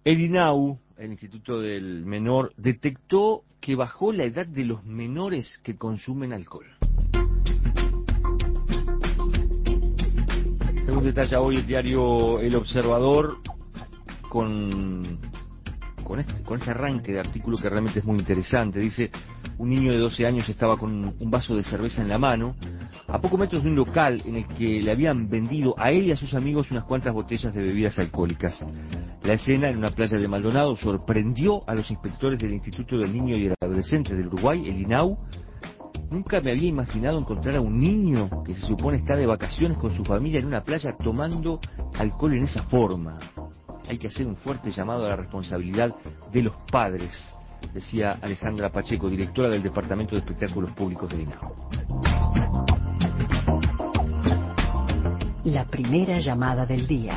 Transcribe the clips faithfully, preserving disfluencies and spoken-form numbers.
El I N A U, el Instituto del Menor, detectó que bajó la edad de los menores que consumen alcohol. Según detalla hoy el diario El Observador, con, con, este, con este arranque de artículo que realmente es muy interesante. Dice, un niño de doce años estaba con un vaso de cerveza en la mano, a pocos metros de un local en el que le habían vendido a él y a sus amigos unas cuantas botellas de bebidas alcohólicas. La escena en una playa de Maldonado sorprendió a los inspectores del Instituto del Niño y el Adolescente del Uruguay, el I N A U. Nunca me había imaginado encontrar a un niño que se supone está de vacaciones con su familia en una playa tomando alcohol en esa forma. Hay que hacer un fuerte llamado a la responsabilidad de los padres, decía Alejandra Pacheco, directora del Departamento de Espectáculos Públicos del I N A U. La primera llamada del día.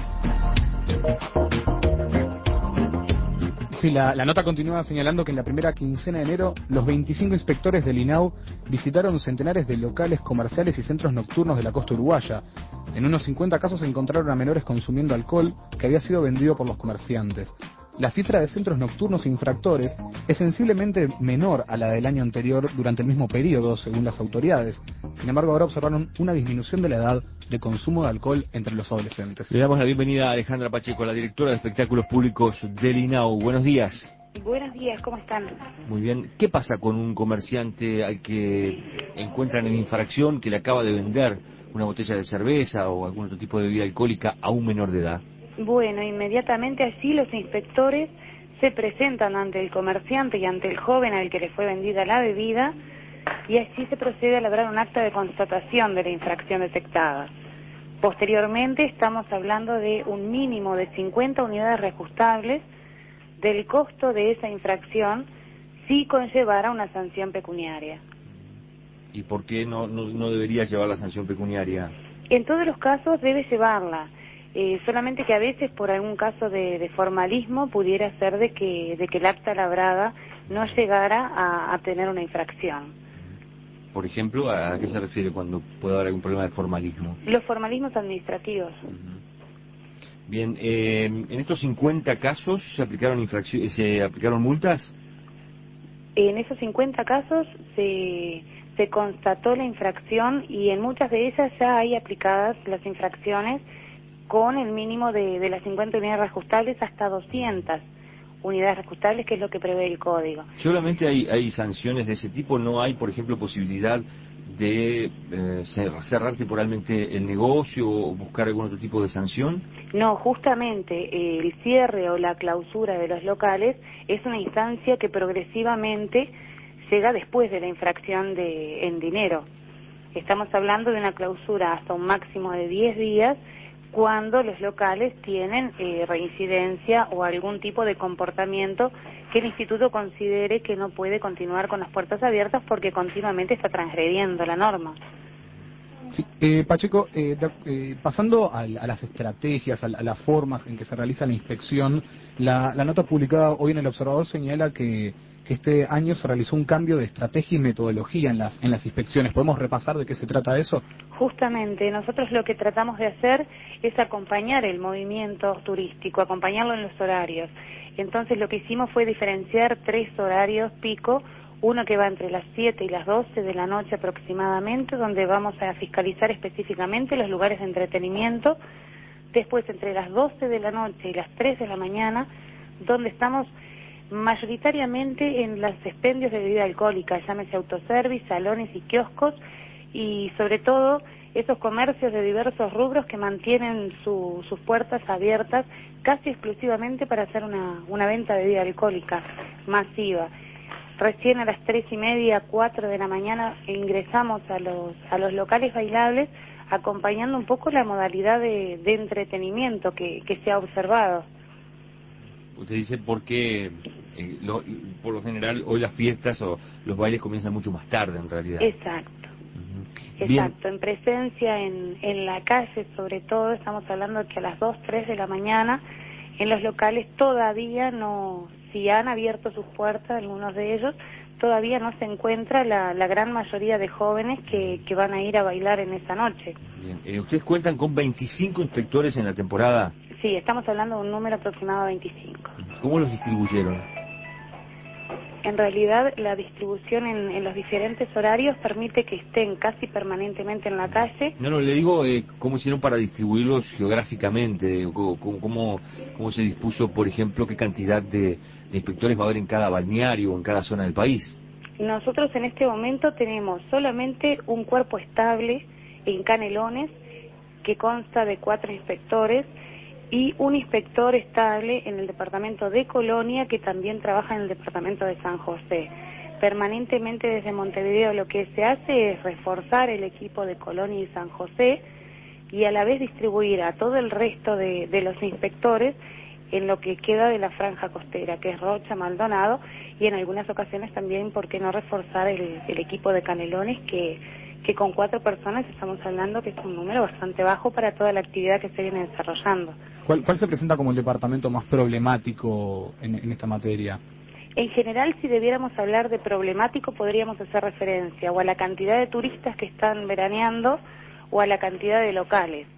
Sí, la, la nota continúa señalando que en la primera quincena de enero los veinticinco inspectores del I N A U visitaron centenares de locales comerciales y centros nocturnos de la costa uruguaya. En unos cincuenta casos encontraron a menores consumiendo alcohol que había sido vendido por los comerciantes. La cifra de centros nocturnos infractores es sensiblemente menor a la del año anterior durante el mismo periodo, según las autoridades. Sin embargo, ahora observaron una disminución de la edad de consumo de alcohol entre los adolescentes. Le damos la bienvenida a Alejandra Pacheco, la directora de Espectáculos Públicos del I N A U. Buenos días. Buenos días, ¿cómo están? Muy bien. ¿Qué pasa con un comerciante al que encuentran en infracción que le acaba de vender una botella de cerveza o algún otro tipo de bebida alcohólica a un menor de edad? Bueno, inmediatamente allí los inspectores se presentan ante el comerciante y ante el joven al que le fue vendida la bebida y allí se procede a labrar un acta de constatación de la infracción detectada. Posteriormente estamos hablando de un mínimo de cincuenta unidades reajustables del costo de esa infracción si conllevara una sanción pecuniaria. ¿Y por qué no, no, no debería llevar la sanción pecuniaria? En todos los casos debe llevarla. Eh, solamente que a veces por algún caso de, de formalismo pudiera ser de que, de que el acta labrada no llegara a, a tener una infracción. Por ejemplo, ¿a qué se refiere cuando puede haber algún problema de formalismo? Los formalismos administrativos. Uh-huh. Bien, eh, ¿en estos cincuenta casos se aplicaron infracciones, se aplicaron multas? En esos cincuenta casos se, se constató la infracción y en muchas de ellas ya hay aplicadas las infracciones con el mínimo de, de las cincuenta unidades reajustables hasta doscientas unidades reajustables, que es lo que prevé el código. ¿Solamente hay, hay sanciones de ese tipo? ¿No hay, por ejemplo, posibilidad de eh, cerrar temporalmente el negocio o buscar algún otro tipo de sanción? No, justamente eh, el cierre o la clausura de los locales es una instancia que progresivamente llega después de la infracción de, en dinero. Estamos hablando de una clausura hasta un máximo de diez días cuando los locales tienen eh, reincidencia o algún tipo de comportamiento que el instituto considere que no puede continuar con las puertas abiertas porque continuamente está transgrediendo la norma. Sí, eh, Pacheco, eh, de, eh, pasando a, a las estrategias, a, a las formas en que se realiza la inspección, la, la nota publicada hoy en El Observador señala que, que este año se realizó un cambio de estrategia y metodología en las, en las inspecciones. ¿Podemos repasar de qué se trata eso? Justamente, nosotros lo que tratamos de hacer es acompañar el movimiento turístico, acompañarlo en los horarios. Entonces lo que hicimos fue diferenciar tres horarios pico, uno que va entre las siete y las doce de la noche aproximadamente, donde vamos a fiscalizar específicamente los lugares de entretenimiento, después entre las doce de la noche y las tres de la mañana, donde estamos mayoritariamente en los expendios de bebida alcohólica, llámese autoservice, salones y kioscos, y sobre todo esos comercios de diversos rubros que mantienen su, sus puertas abiertas casi exclusivamente para hacer una, una venta de bebida alcohólica masiva. Recién a las tres y media, cuatro de la mañana ingresamos a los a los locales bailables, acompañando un poco la modalidad de, de entretenimiento que, que se ha observado. Usted dice porque eh, lo, por lo general hoy las fiestas o los bailes comienzan mucho más tarde en realidad. Exacto. Uh-huh. Exacto, Bien. en presencia en, en la calle sobre todo, estamos hablando de que a las dos, tres de la mañana en los locales todavía no, si han abierto sus puertas, algunos de ellos, todavía no se encuentra la, la gran mayoría de jóvenes que, que van a ir a bailar en esa noche. Bien. Eh, ¿Ustedes cuentan con veinticinco inspectores en la temporada? Sí, estamos hablando de un número aproximado de veinticinco. ¿Cómo los distribuyeron? En realidad, la distribución en, en los diferentes horarios permite que estén casi permanentemente en la calle. No, no, le digo eh, cómo hicieron para distribuirlos geográficamente, cómo, cómo, cómo se dispuso, por ejemplo, qué cantidad de, de inspectores va a haber en cada balneario o en cada zona del país. Nosotros en este momento tenemos solamente un cuerpo estable en Canelones que consta de cuatro inspectores y un inspector estable en el departamento de Colonia que también trabaja en el departamento de San José. Permanentemente desde Montevideo lo que se hace es reforzar el equipo de Colonia y San José y a la vez distribuir a todo el resto de, de los inspectores en lo que queda de la franja costera, que es Rocha, Maldonado, y en algunas ocasiones también, ¿por qué no reforzar el, el equipo de Canelones, que, que con cuatro personas estamos hablando que es un número bastante bajo para toda la actividad que se viene desarrollando. ¿Cuál, cuál se presenta como el departamento más problemático en, en esta materia? En general, si debiéramos hablar de problemático, podríamos hacer referencia o a la cantidad de turistas que están veraneando o a la cantidad de locales.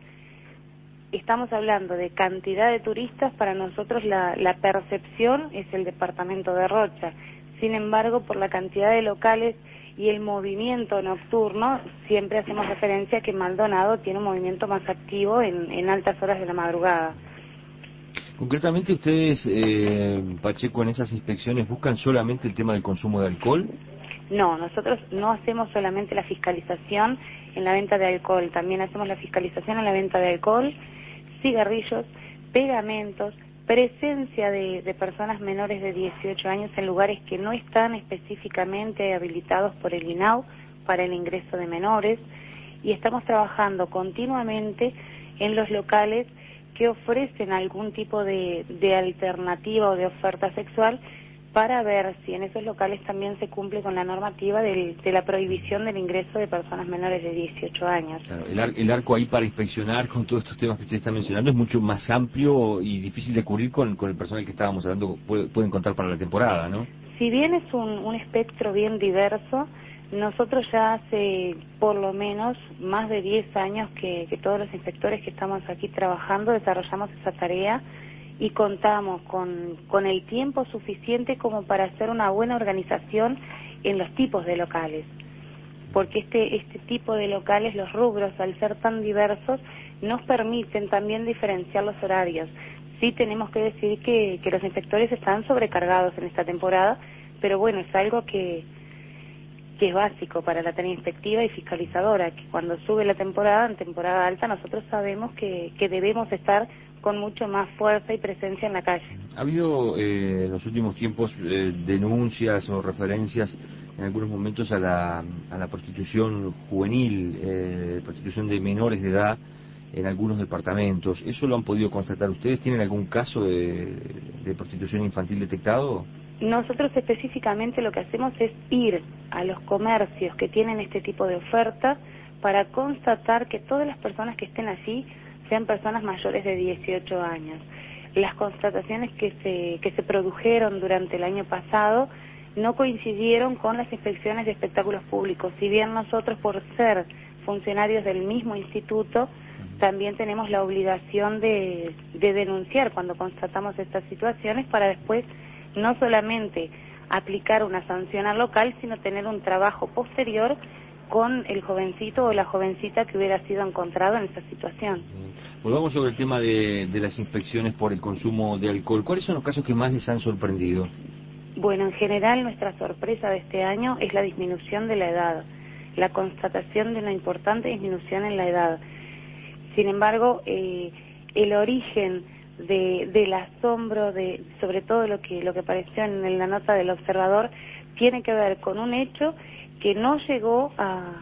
Estamos hablando de cantidad de turistas, para nosotros la, la percepción es el departamento de Rocha. Sin embargo, por la cantidad de locales y el movimiento nocturno, siempre hacemos referencia a que Maldonado tiene un movimiento más activo en, en altas horas de la madrugada. Concretamente, ustedes, eh, Pacheco, en esas inspecciones buscan solamente el tema del consumo de alcohol. No, nosotros no hacemos solamente la fiscalización en la venta de alcohol, también hacemos la fiscalización en la venta de alcohol, cigarrillos, pegamentos, presencia de, de personas menores de dieciocho años en lugares que no están específicamente habilitados por el I N A U para el ingreso de menores, y estamos trabajando continuamente en los locales que ofrecen algún tipo de, de alternativa o de oferta sexual, para ver si en esos locales también se cumple con la normativa del, de la prohibición del ingreso de personas menores de dieciocho años. Claro, el, ar el arco ahí para inspeccionar con todos estos temas que usted está mencionando es mucho más amplio y difícil de cubrir con, con el personal que estábamos hablando, puede, pueden contar para la temporada, ¿no? Si bien es un, un espectro bien diverso, nosotros ya hace por lo menos más de diez años que, que todos los inspectores que estamos aquí trabajando desarrollamos esa tarea y contamos con, con el tiempo suficiente como para hacer una buena organización en los tipos de locales. Porque este, este tipo de locales, los rubros, al ser tan diversos, nos permiten también diferenciar los horarios. Sí tenemos que decir que, que los inspectores están sobrecargados en esta temporada, pero bueno, es algo que, que es básico para la tarea inspectiva y fiscalizadora, que cuando sube la temporada, en temporada alta, nosotros sabemos que, que debemos estar con mucho más fuerza y presencia en la calle. Ha habido eh, en los últimos tiempos eh, denuncias o referencias en algunos momentos a la, a la prostitución juvenil, eh, prostitución de menores de edad en algunos departamentos. ¿Eso lo han podido constatar ustedes? ¿Tienen algún caso de, de prostitución infantil detectado? Nosotros específicamente lo que hacemos es ir a los comercios que tienen este tipo de oferta para constatar que todas las personas que estén allí sean personas mayores de dieciocho años. Las constataciones que se, que se produjeron durante el año pasado no coincidieron con las inspecciones de espectáculos públicos. Si bien nosotros, por ser funcionarios del mismo instituto, también tenemos la obligación de, de denunciar cuando constatamos estas situaciones, para después no solamente aplicar una sanción al local, sino tener un trabajo posterior con el jovencito o la jovencita que hubiera sido encontrado en esa situación. Volvamos sobre el tema de, de las inspecciones por el consumo de alcohol. ¿Cuáles son los casos que más les han sorprendido? Bueno, en general nuestra sorpresa de este año es la disminución de la edad, la constatación de una importante disminución en la edad. Sin embargo, eh, el origen de, del asombro, de sobre todo lo que, lo que apareció en la nota del observador, tiene que ver con un hecho que no llegó a,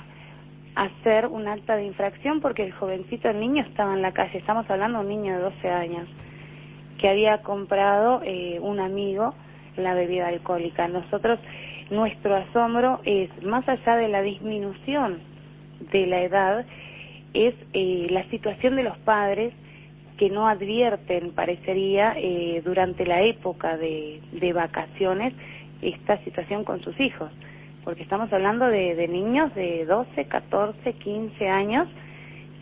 a ser un acta de infracción, porque el jovencito, el niño, estaba en la calle. Estamos hablando de un niño de doce años que había comprado eh, un amigo la bebida alcohólica. Nosotros, nuestro asombro es, más allá de la disminución de la edad, es eh, la situación de los padres que no advierten, parecería, eh, durante la época de, de vacaciones, esta situación con sus hijos. Porque estamos hablando de, de niños de doce, catorce, quince años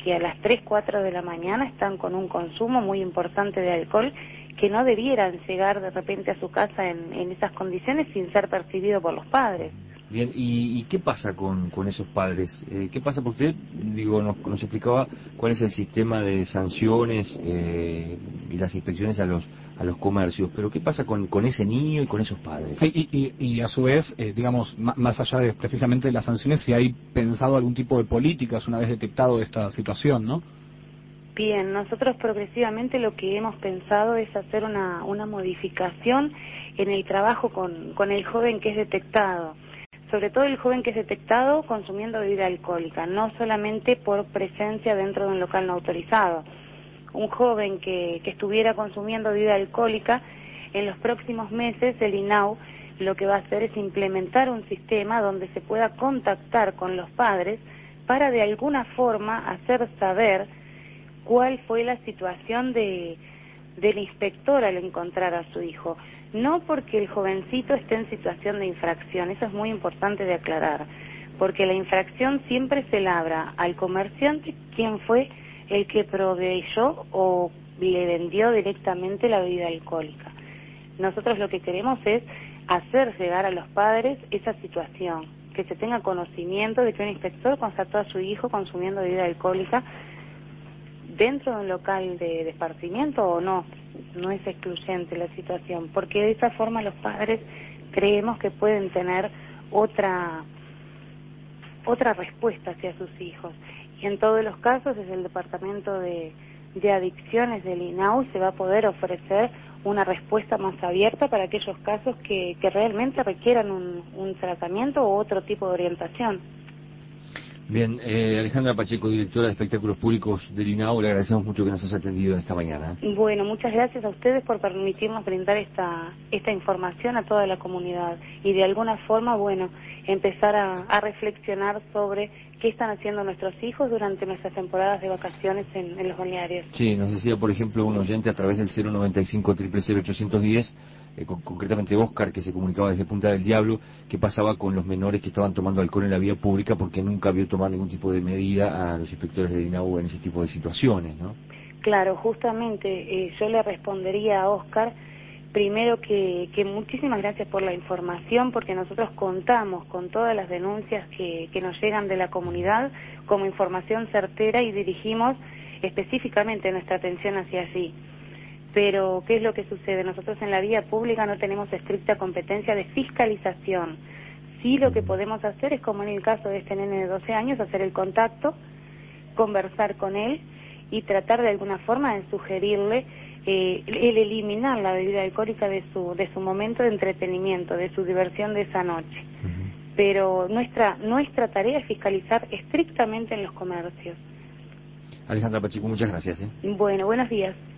que a las tres, cuatro de la mañana están con un consumo muy importante de alcohol, que no debieran llegar de repente a su casa en, en esas condiciones sin ser percibido por los padres. Bien, ¿y, y qué pasa con, con esos padres? Eh, ¿Qué pasa? Porque usted, digo, nos, nos explicaba cuál es el sistema de sanciones eh, y las inspecciones a los a los comercios, pero ¿qué pasa con, con ese niño y con esos padres? Y, y, y a su vez, eh, digamos, más allá de precisamente de las sanciones, si hay pensado algún tipo de políticas una vez detectado esta situación, ¿no? Bien, nosotros progresivamente lo que hemos pensado es hacer una, una modificación en el trabajo con, con el joven que es detectado, sobre todo el joven que es detectado consumiendo bebida alcohólica, no solamente por presencia dentro de un local no autorizado. Un joven que, que estuviera consumiendo bebida alcohólica, en los próximos meses el I N A U lo que va a hacer es implementar un sistema donde se pueda contactar con los padres para de alguna forma hacer saber cuál fue la situación de, del inspector al encontrar a su hijo. No porque el jovencito esté en situación de infracción, eso es muy importante de aclarar, porque la infracción siempre se labra al comerciante quien fue el que proveyó o le vendió directamente la bebida alcohólica. Nosotros lo que queremos es hacer llegar a los padres esa situación, que se tenga conocimiento de que un inspector constató a su hijo consumiendo bebida alcohólica dentro de un local de, de esparcimiento o no, no es excluyente la situación, porque de esa forma los padres creemos que pueden tener otra otra respuesta hacia sus hijos. Y en todos los casos desde el Departamento de, de Adicciones del I N A U se va a poder ofrecer una respuesta más abierta para aquellos casos que, que realmente requieran un, un tratamiento o otro tipo de orientación. Bien, eh, Alejandra Pacheco, directora de Espectáculos Públicos del I N A U, le agradecemos mucho que nos haya atendido esta mañana. Bueno, muchas gracias a ustedes por permitirnos brindar esta esta información a toda la comunidad y de alguna forma, bueno, empezar a, a reflexionar sobre qué están haciendo nuestros hijos durante nuestras temporadas de vacaciones en, en los balnearios. Sí, nos decía, por ejemplo, un oyente a través del cero noventa y cinco, cero cero cero, ochocientos diez, eh, con, concretamente Oscar, que se comunicaba desde Punta del Diablo, qué pasaba con los menores que estaban tomando alcohol en la vía pública porque nunca vio tomar ningún tipo de medida a los inspectores del I N A U en ese tipo de situaciones, ¿no? Claro, justamente eh, yo le respondería a Oscar, primero que, que muchísimas gracias por la información, porque nosotros contamos con todas las denuncias que, que nos llegan de la comunidad como información certera y dirigimos específicamente nuestra atención hacia allí. Pero, ¿qué es lo que sucede? Nosotros en la vía pública no tenemos estricta competencia de fiscalización. Sí, lo que podemos hacer es, como en el caso de este nene de doce años, hacer el contacto, conversar con él y tratar de alguna forma de sugerirle eh, el eliminar la bebida alcohólica de su de su momento de entretenimiento, de su diversión de esa noche. Uh-huh. Pero nuestra nuestra tarea es fiscalizar estrictamente en los comercios. Alejandra Pacheco, muchas gracias. ¿eh? Bueno, buenos días.